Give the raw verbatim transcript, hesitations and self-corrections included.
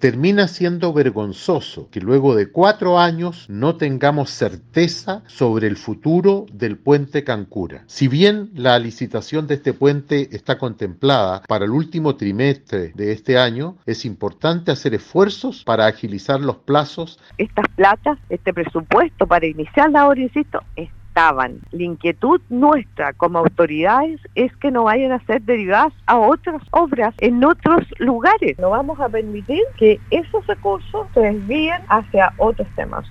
termina siendo vergonzoso que luego de cuatro años no tengamos certeza sobre el futuro del puente Cancura. Si bien la licitación de este puente está contemplada para el último trimestre de este año, es importante hacer esfuerzos para agilizar los plazos. Estas platas, este presupuesto para iniciar la obra, insisto, estaban. La inquietud nuestra como autoridades es que no vayan a ser derivadas a otras obras en otros lugares. No vamos a permitir que esos recursos se desvíen hacia otros temas.